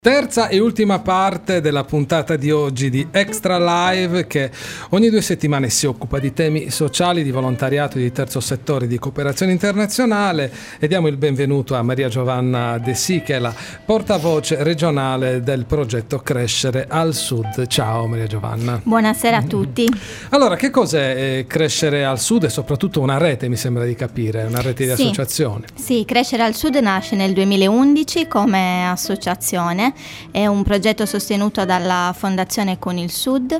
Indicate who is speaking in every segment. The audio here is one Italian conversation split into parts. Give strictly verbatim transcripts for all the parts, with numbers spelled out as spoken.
Speaker 1: Terza e ultima parte della puntata di oggi di Extra Live, che ogni due settimane si occupa di temi sociali, di volontariato, di terzo settore, di cooperazione internazionale, e diamo il benvenuto a Maria Giovanna De Sì, che è la portavoce regionale del progetto Crescere al Sud. Ciao Maria Giovanna.
Speaker 2: Buonasera a tutti.
Speaker 1: Allora, che cos'è eh, Crescere al Sud? E soprattutto una rete, mi sembra di capire, una rete di
Speaker 2: sì.
Speaker 1: associazioni.
Speaker 2: Sì, Crescere al Sud nasce nel duemilaundici come associazione. È un progetto sostenuto dalla Fondazione Con il Sud,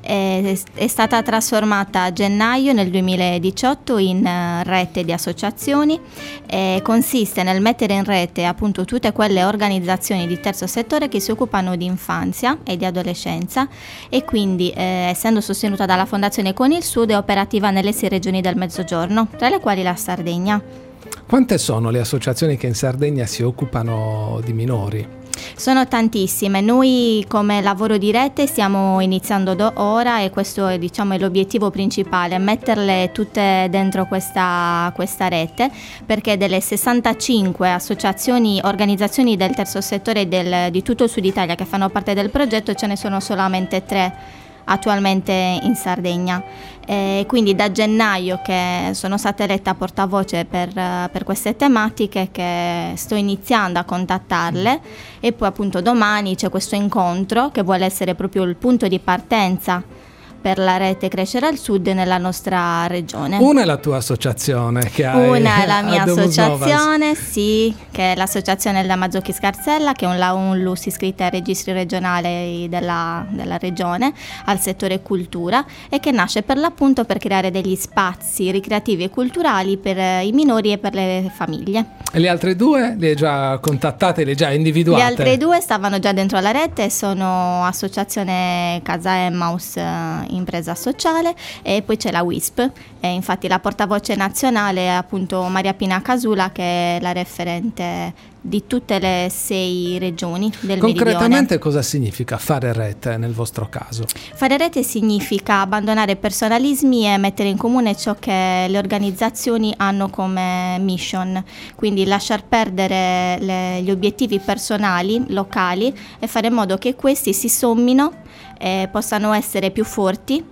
Speaker 2: è, è stata trasformata a gennaio nel duemiladiciotto in uh, rete di associazioni e consiste nel mettere in rete appunto tutte quelle organizzazioni di terzo settore che si occupano di infanzia e di adolescenza, e quindi eh, essendo sostenuta dalla Fondazione Con il Sud è operativa nelle sei regioni del Mezzogiorno, tra le quali la Sardegna.
Speaker 1: Quante sono le associazioni che in Sardegna si occupano di minori?
Speaker 2: Sono tantissime. Noi come lavoro di rete stiamo iniziando do ora e questo è, diciamo, è l'obiettivo principale, metterle tutte dentro questa, questa rete, perché delle sessantacinque associazioni, organizzazioni del terzo settore del, di tutto il Sud Italia che fanno parte del progetto, ce ne sono solamente tre attualmente in Sardegna. E quindi da gennaio che sono stata eletta portavoce per, per queste tematiche, che sto iniziando a contattarle, e poi appunto domani c'è questo incontro che vuole essere proprio il punto di partenza per la rete Crescere al Sud nella nostra regione.
Speaker 1: Una è la tua associazione che hai.
Speaker 2: Una è la mia associazione, sì, che è l'associazione della Mazzocchi Scarsella, che è un la UNLUS iscritta ai registri regionali della, della regione, al settore cultura, e che nasce per l'appunto per creare degli spazi ricreativi e culturali per i minori e per le famiglie.
Speaker 1: E le altre due le hai già contattate, le hai già individuate?
Speaker 2: Le altre due stavano già dentro la rete, sono associazione Casa Emmaus, impresa sociale, e poi c'è la W I S P, e infatti la portavoce nazionale è appunto Maria Pina Casula, che è la referente di tutte le sei regioni del
Speaker 1: Concretamente
Speaker 2: Meridione.
Speaker 1: Cosa significa fare rete nel vostro caso?
Speaker 2: Fare rete significa abbandonare personalismi e mettere in comune ciò che le organizzazioni hanno come mission, quindi lasciar perdere le, gli obiettivi personali, locali, e fare in modo che questi si sommino e possano essere più forti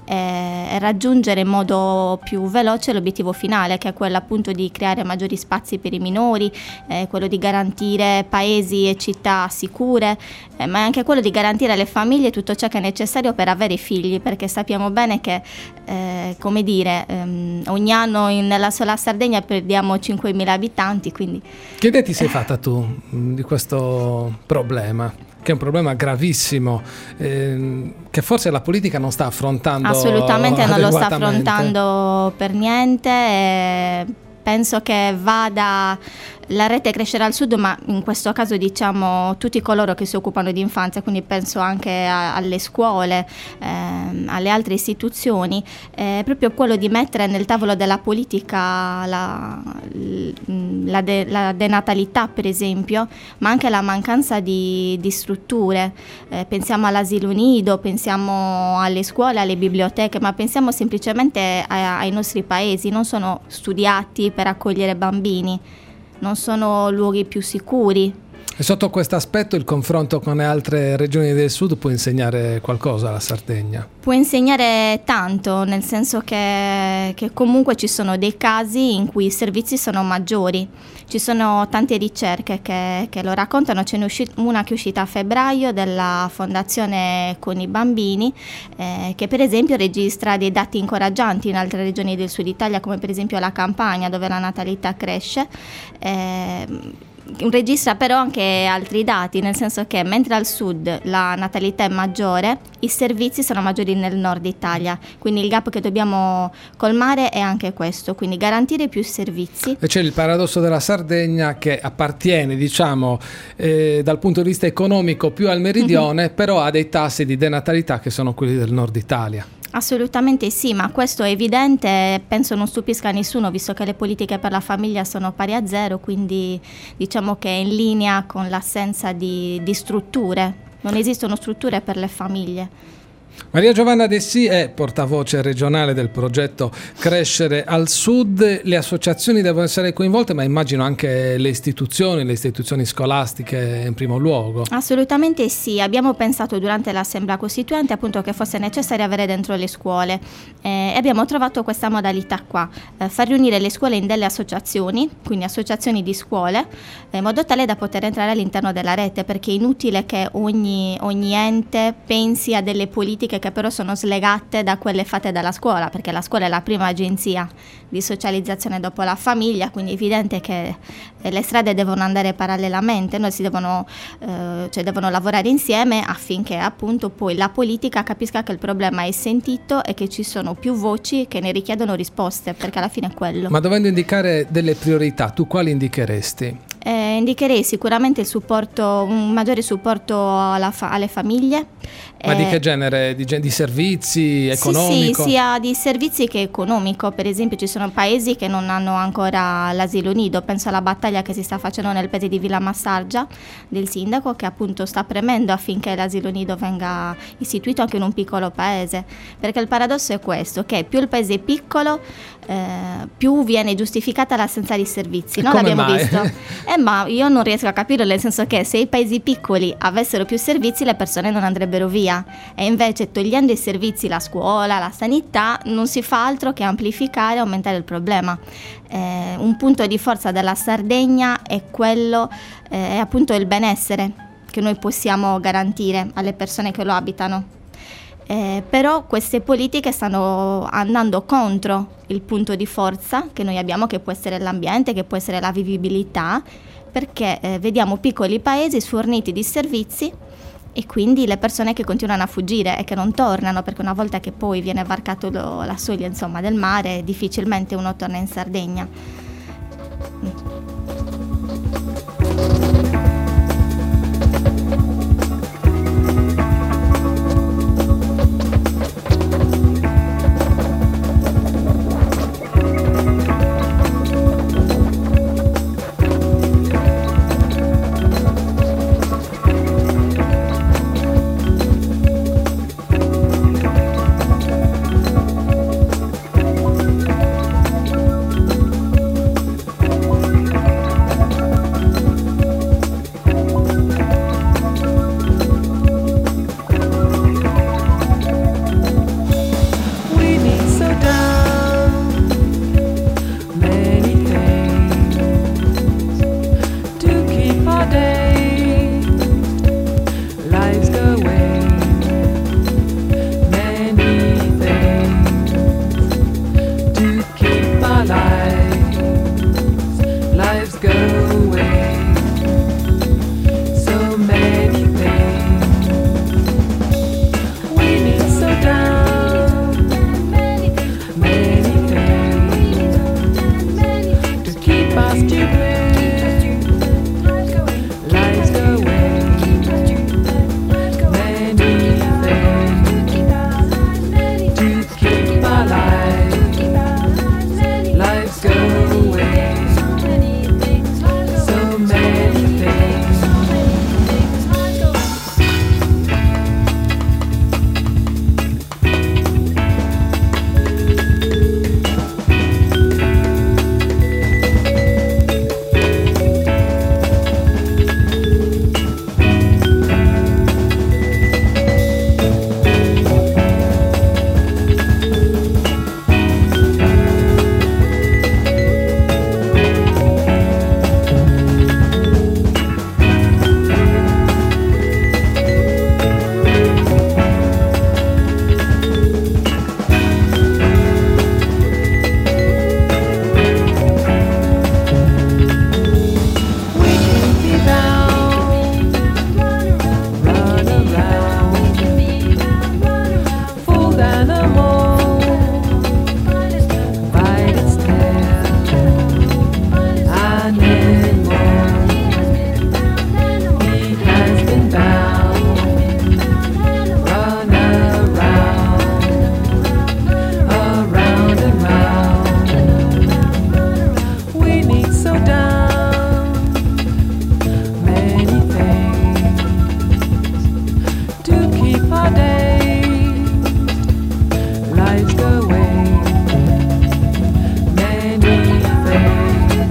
Speaker 2: e raggiungere in modo più veloce l'obiettivo finale, che è quello appunto di creare maggiori spazi per i minori, eh, quello di garantire paesi e città sicure, eh, ma è anche quello di garantire alle famiglie tutto ciò che è necessario per avere figli, perché sappiamo bene che eh, come dire ehm, ogni anno in, nella sola Sardegna perdiamo cinquemila abitanti, quindi
Speaker 1: che idea ti sei fatta tu di questo problema? Che è un problema gravissimo, eh, che forse la politica non sta affrontando
Speaker 2: assolutamente, non lo sta affrontando per niente. E penso che vada la rete Crescere al Sud, ma in questo caso diciamo tutti coloro che si occupano di infanzia, quindi penso anche a, alle scuole, ehm, alle altre istituzioni, è proprio quello di mettere nel tavolo della politica la, la, de, la denatalità, per esempio, ma anche la mancanza di, di strutture. Eh, pensiamo all'asilo nido, pensiamo alle scuole, alle biblioteche, ma pensiamo semplicemente a, ai nostri paesi, non sono studiati per accogliere bambini, non sono luoghi più sicuri.
Speaker 1: E sotto questo aspetto il confronto con le altre regioni del sud può insegnare qualcosa alla Sardegna?
Speaker 2: Può insegnare tanto, nel senso che, che comunque ci sono dei casi in cui i servizi sono maggiori. Ci sono tante ricerche che, che lo raccontano. C'è una che è uscita a febbraio della Fondazione Con i Bambini, eh, che per esempio registra dei dati incoraggianti in altre regioni del sud Italia, come per esempio la Campania, dove la natalità cresce. Eh, registra però anche altri dati, nel senso che mentre al sud la natalità è maggiore, i servizi sono maggiori nel nord Italia, quindi il gap che dobbiamo colmare è anche questo, quindi garantire più servizi.
Speaker 1: E c'è il paradosso della Sardegna, che appartiene, diciamo, eh, dal punto di vista economico più al meridione, mm-hmm. però ha dei tassi di denatalità che sono quelli del nord Italia.
Speaker 2: Assolutamente sì, ma questo è evidente e penso non stupisca nessuno, visto che le politiche per la famiglia sono pari a zero, quindi diciamo che è in linea con l'assenza di, di strutture. Non esistono strutture per le famiglie.
Speaker 1: Maria Giovanna Dessì è portavoce regionale del progetto Crescere al Sud. Le associazioni devono essere coinvolte, ma immagino anche le istituzioni, le istituzioni scolastiche in primo luogo.
Speaker 2: Assolutamente sì, abbiamo pensato durante l'Assemblea Costituente appunto che fosse necessario avere dentro le scuole eh, e abbiamo trovato questa modalità qua, eh, far riunire le scuole in delle associazioni, quindi associazioni di scuole, eh, in modo tale da poter entrare all'interno della rete, perché è inutile che ogni, ogni ente pensi a delle politiche che però sono slegate da quelle fatte dalla scuola, perché la scuola è la prima agenzia di socializzazione dopo la famiglia, quindi è evidente che le strade devono andare parallelamente, noi si devono, eh, cioè devono lavorare insieme affinché appunto poi la politica capisca che il problema è sentito e che ci sono più voci che ne richiedono risposte, perché alla fine è quello.
Speaker 1: Ma dovendo indicare delle priorità, tu quali indicheresti?
Speaker 2: Eh, indicherei sicuramente il supporto, un maggiore supporto alla fa- alle famiglie.
Speaker 1: Ma
Speaker 2: eh,
Speaker 1: di che genere? Di, di servizi, economico?
Speaker 2: Sì, sì, sia di servizi che economico. Per esempio ci sono paesi che non hanno ancora l'asilo nido, penso alla battaglia che si sta facendo nel paese di Villa Massargia del sindaco, che appunto sta premendo affinché l'asilo nido venga istituito anche in un piccolo paese, perché il paradosso è questo, che più il paese è piccolo eh, più viene giustificata l'assenza di servizi, no?
Speaker 1: Come
Speaker 2: L'abbiamo
Speaker 1: mai?
Speaker 2: visto. Eh, ma io non riesco a capire, nel senso che se i paesi piccoli avessero più servizi le persone non andrebbero via, e invece togliendo i servizi, la scuola, la sanità, non si fa altro che amplificare e aumentare il problema. Eh, un punto di forza della Sardegna è quello, eh, è appunto il benessere che noi possiamo garantire alle persone che lo abitano. Eh, però queste politiche stanno andando contro il punto di forza che noi abbiamo, che può essere l'ambiente, che può essere la vivibilità, perché eh, vediamo piccoli paesi sforniti di servizi e quindi le persone che continuano a fuggire e che non tornano, perché una volta che poi viene varcato lo, la soglia insomma, del mare, difficilmente uno torna in Sardegna. Mm.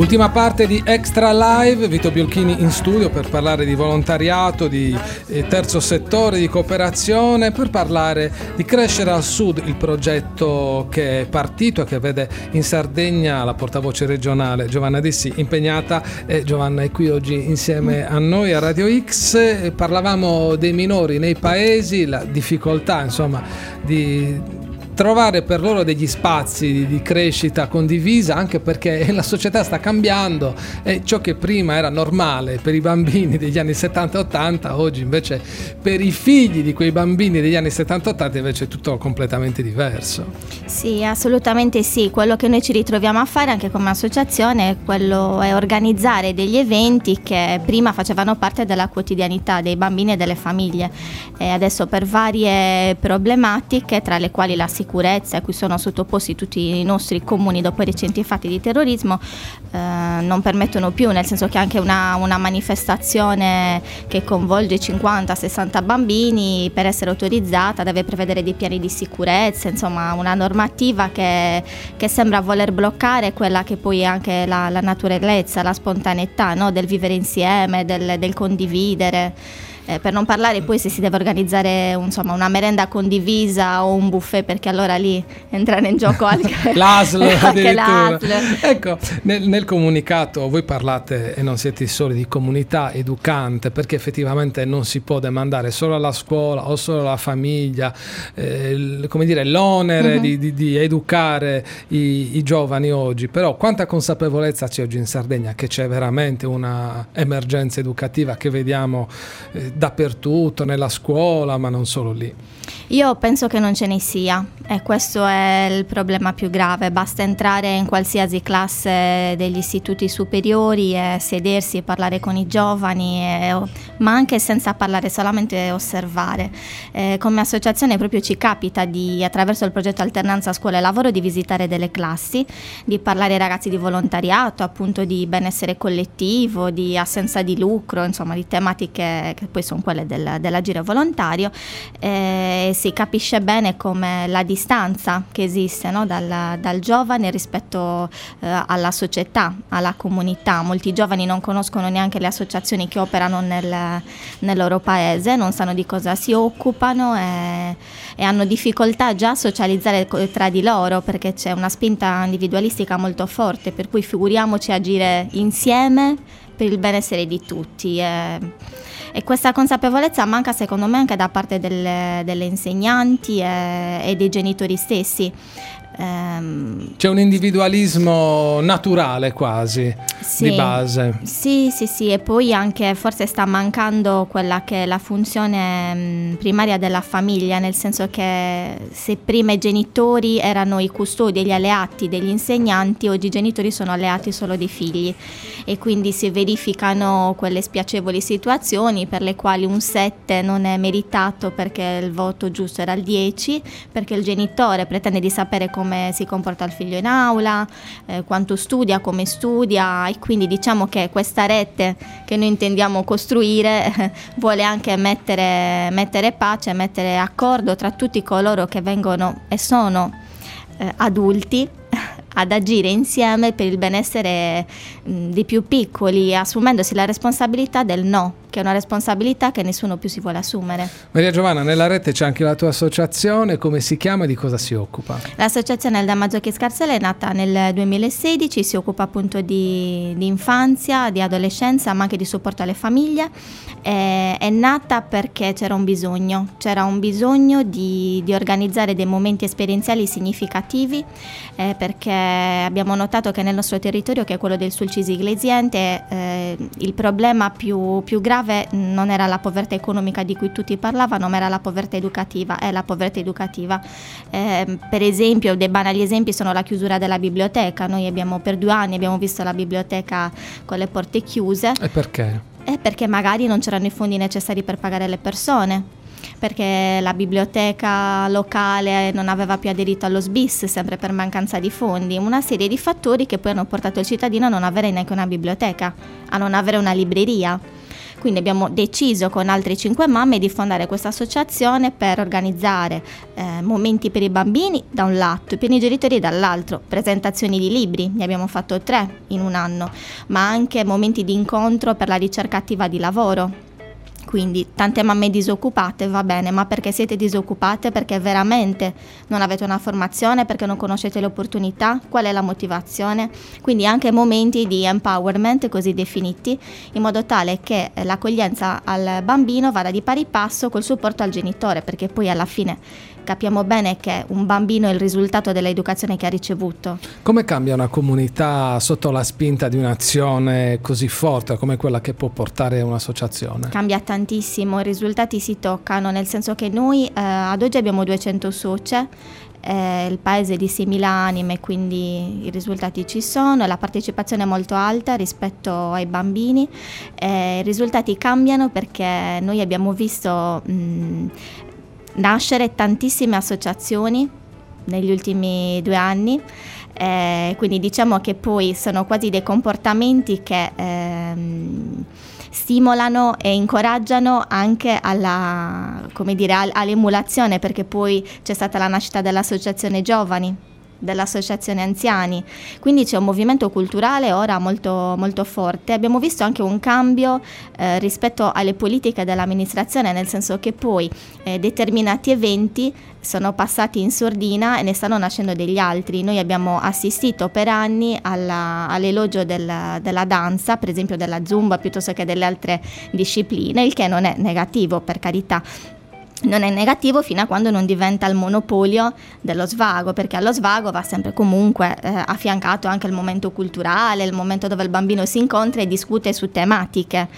Speaker 1: Ultima parte di Extra Live, Vito Biolchini in studio per parlare di volontariato, di eh, terzo settore, di cooperazione, per parlare di Crescere al Sud, il progetto che è partito e che vede in Sardegna la portavoce regionale Giovanna Dissi impegnata. E Giovanna è qui oggi insieme a noi a Radio X. Parlavamo dei minori nei paesi, la difficoltà insomma di trovare per loro degli spazi di crescita condivisa, anche perché la società sta cambiando e ciò che prima era normale per i bambini degli anni settanta ottanta, oggi invece per i figli di quei bambini degli anni settanta ottanta invece è tutto completamente diverso.
Speaker 2: Sì, assolutamente sì. Quello che noi ci ritroviamo a fare anche come associazione è quello è organizzare degli eventi che prima facevano parte della quotidianità dei bambini e delle famiglie, e adesso per varie problematiche, tra le quali la sicurezza a cui sono sottoposti tutti i nostri comuni dopo i recenti fatti di terrorismo, eh, non permettono più, nel senso che anche una, una manifestazione che coinvolge cinquanta sessanta bambini, per essere autorizzata deve prevedere dei piani di sicurezza, insomma una normativa che, che sembra voler bloccare quella che poi è anche la, la naturalezza, la spontaneità, no? Del vivere insieme, del, del condividere. Eh, per non parlare poi se si deve organizzare insomma una merenda condivisa o un buffet, perché allora lì entrano in gioco anche
Speaker 1: l'A S L
Speaker 2: anche l'A S L.
Speaker 1: Ecco, nel, nel comunicato voi parlate, e non siete soli, di comunità educante, perché effettivamente non si può demandare solo alla scuola o solo alla famiglia eh, il, come dire, l'onere uh-huh. di, di, di educare i, i giovani oggi. Però quanta consapevolezza c'è oggi in Sardegna che c'è veramente una emergenza educativa che vediamo eh, dappertutto, nella scuola, ma non solo lì.
Speaker 2: Io penso che non ce ne sia, e questo è il problema più grave. Basta entrare in qualsiasi classe degli istituti superiori e sedersi e parlare con i giovani, e, ma anche senza parlare, solamente osservare. Eh, come associazione proprio ci capita di, attraverso il progetto Alternanza Scuola e Lavoro, di visitare delle classi, di parlare ai ragazzi di volontariato, appunto di benessere collettivo, di assenza di lucro, insomma di tematiche che poi sono quelle del, dell'agire volontario. Eh, si capisce bene come la distanza che esiste, no? dal, dal giovane rispetto eh, alla società, alla comunità. Molti giovani non conoscono neanche le associazioni che operano nel, nel loro paese, non sanno di cosa si occupano e, e hanno difficoltà già a socializzare tra di loro, perché c'è una spinta individualistica molto forte, per cui figuriamoci agire insieme per il benessere di tutti. E, E questa consapevolezza manca secondo me anche da parte delle, delle insegnanti e, e dei genitori stessi. Um,
Speaker 1: C'è un individualismo naturale quasi,
Speaker 2: sì,
Speaker 1: di base.
Speaker 2: Sì, sì, sì, e poi anche forse sta mancando quella che è la funzione mh, primaria della famiglia, nel senso che se prima i genitori erano i custodi e gli alleati degli insegnanti, oggi i genitori sono alleati solo dei figli, e quindi si verificano quelle spiacevoli situazioni per le quali un sette non è meritato perché il voto giusto era il dieci, perché il genitore pretende di sapere come come si comporta il figlio in aula, eh, quanto studia, come studia, e quindi diciamo che questa rete che noi intendiamo costruire eh, vuole anche mettere, mettere pace, mettere accordo tra tutti coloro che vengono e sono eh, adulti ad agire insieme per il benessere mh, dei più piccoli, assumendosi la responsabilità del no, che è una responsabilità che nessuno più si vuole assumere.
Speaker 1: Maria Giovanna, nella rete c'è anche la tua associazione, come si chiama e di cosa si occupa?
Speaker 2: L'associazione El Damaggiochi Scarsella è nata nel duemilasedici, si occupa appunto di, di infanzia, di adolescenza, ma anche di supporto alle famiglie. È, è nata perché c'era un bisogno, c'era un bisogno di, di organizzare dei momenti esperienziali significativi, eh, perché abbiamo notato che nel nostro territorio, che è quello del Sulcis Iglesiente, eh, il problema più, più grave non era la povertà economica di cui tutti parlavano, ma era la povertà educativa, è la povertà educativa. Eh, per esempio, dei banali esempi sono la chiusura della biblioteca. Noi abbiamo per due anni abbiamo visto la biblioteca con le porte chiuse.
Speaker 1: E perché?
Speaker 2: Eh, perché magari non c'erano i fondi necessari per pagare le persone, perché la biblioteca locale non aveva più aderito allo S B I S, sempre per mancanza di fondi, una serie di fattori che poi hanno portato il cittadino a non avere neanche una biblioteca, a non avere una libreria. Quindi abbiamo deciso con altre cinque mamme di fondare questa associazione per organizzare eh, momenti per i bambini da un lato e per i genitori dall'altro, presentazioni di libri, ne abbiamo fatto tre in un anno, ma anche momenti di incontro per la ricerca attiva di lavoro. Quindi tante mamme disoccupate, va bene, ma perché siete disoccupate? Perché veramente non avete una formazione, perché non conoscete le opportunità? Qual è la motivazione? Quindi anche momenti di empowerment così definiti, in modo tale che l'accoglienza al bambino vada di pari passo col supporto al genitore, perché poi alla fine capiamo bene che un bambino è il risultato dell'educazione che ha ricevuto.
Speaker 1: Come cambia una comunità sotto la spinta di un'azione così forte come quella che può portare un'associazione?
Speaker 2: Cambia tantissimo, i risultati si toccano, nel senso che noi eh, ad oggi abbiamo duecento socie, eh, il paese è di seimila anime, quindi i risultati ci sono, la partecipazione è molto alta rispetto ai bambini, eh, i risultati cambiano perché noi abbiamo visto mh, nascere tantissime associazioni negli ultimi due anni, eh, quindi diciamo che poi sono quasi dei comportamenti che ehm, stimolano e incoraggiano anche alla, come dire, all'emulazione, perché poi c'è stata la nascita dell'associazione giovani, dell'associazione anziani, quindi c'è un movimento culturale ora molto, molto forte. Abbiamo visto anche un cambio eh, rispetto alle politiche dell'amministrazione, nel senso che poi eh, determinati eventi sono passati in sordina e ne stanno nascendo degli altri. Noi abbiamo assistito per anni alla, all'elogio della, della danza, per esempio della Zumba, piuttosto che delle altre discipline, il che non è negativo, per carità. Non è negativo fino a quando non diventa il monopolio dello svago, perché allo svago va sempre comunque eh, affiancato anche il momento culturale, il momento dove il bambino si incontra e discute su tematiche,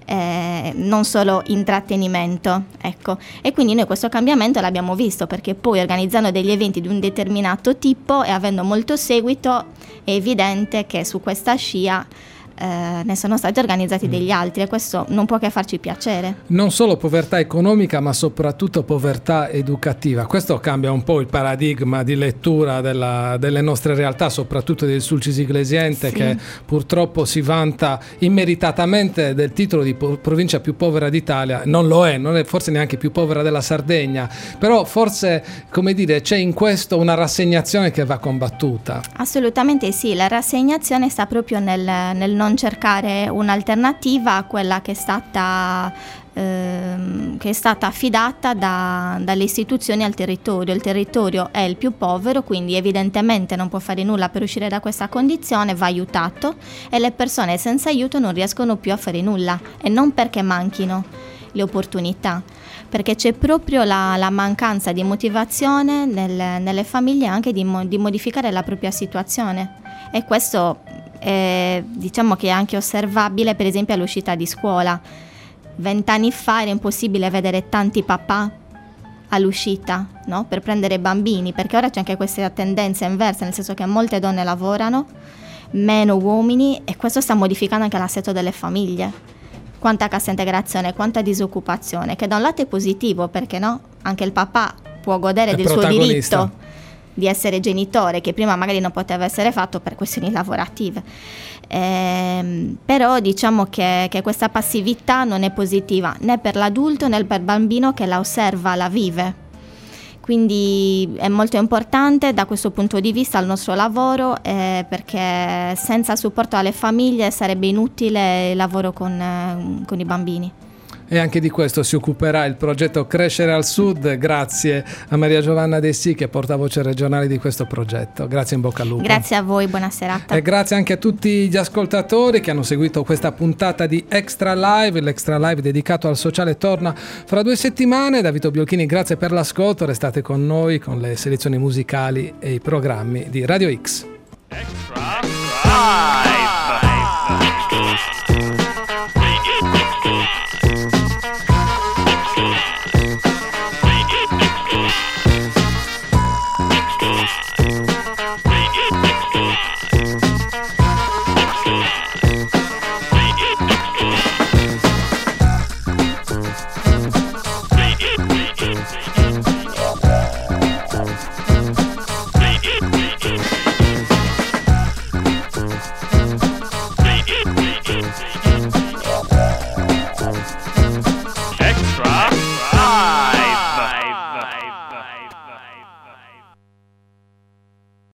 Speaker 2: eh, non solo intrattenimento, ecco. E quindi noi questo cambiamento l'abbiamo visto, perché poi organizzando degli eventi di un determinato tipo e avendo molto seguito è evidente che su questa scia Eh, ne sono stati organizzati degli altri, e questo non può che farci piacere.
Speaker 1: Non solo povertà economica, ma soprattutto povertà educativa. Questo cambia un po' il paradigma di lettura della, delle nostre realtà, soprattutto del Sulcis Iglesiente, sì, che purtroppo si vanta immeritatamente del titolo di po- provincia più povera d'Italia. Non lo è, non è forse neanche più povera della Sardegna, però forse, come dire, c'è in questo una rassegnazione che va combattuta.
Speaker 2: Assolutamente sì, la rassegnazione sta proprio nel, nel non cercare un'alternativa a quella che è stata ehm, che è stata affidata da, dalle istituzioni al territorio. Il territorio è il più povero, quindi evidentemente non può fare nulla per uscire da questa condizione, va aiutato, e le persone senza aiuto non riescono più a fare nulla, e non perché manchino le opportunità, perché c'è proprio la, la mancanza di motivazione nel, nelle famiglie anche di, di modificare la propria situazione, e questo Eh, diciamo che è anche osservabile per esempio all'uscita di scuola. Vent'anni fa era impossibile vedere tanti papà all'uscita, no? Per prendere i bambini, perché ora c'è anche questa tendenza inversa, nel senso che molte donne lavorano, meno uomini, e questo sta modificando anche l'assetto delle famiglie. Quanta cassa integrazione, quanta disoccupazione, che da un lato è positivo, perché no? Anche il papà può godere è del suo diritto di essere genitore, che prima magari non poteva essere fatto per questioni lavorative. Eh, però diciamo che, che questa passività non è positiva né per l'adulto né per il bambino che la osserva, la vive. Quindi è molto importante da questo punto di vista il nostro lavoro, eh, perché senza supporto alle famiglie sarebbe inutile il lavoro con, eh, con i bambini.
Speaker 1: E anche di questo si occuperà il progetto Crescere al Sud, grazie a Maria Giovanna De Sì, che è portavoce regionale di questo progetto. Grazie, in bocca al lupo.
Speaker 2: Grazie a voi, buona serata.
Speaker 1: E grazie anche a tutti gli ascoltatori che hanno seguito questa puntata di Extra Live. L'Extra Live dedicato al sociale torna fra due settimane. Da Vito Biolchini, grazie per l'ascolto, restate con noi con le selezioni musicali e i programmi di Radio X. Extra Live.